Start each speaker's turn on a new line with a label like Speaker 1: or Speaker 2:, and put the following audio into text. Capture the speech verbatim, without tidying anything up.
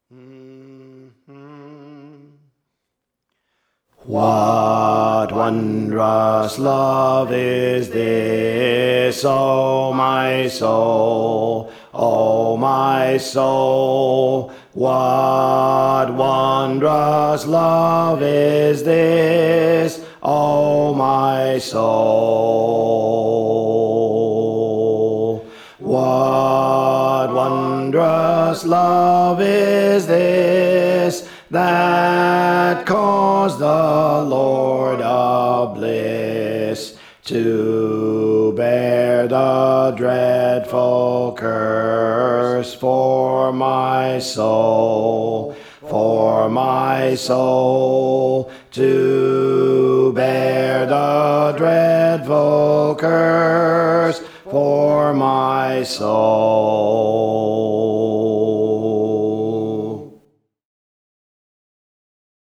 Speaker 1: What wondrous love is this, O my soul, O my soul? What wondrous love is this, O my soul? What wondrous love is this that caused the Lord of bliss to bear the dreadful curse for my soul, for my soul, to bear the dreadful curse for my soul.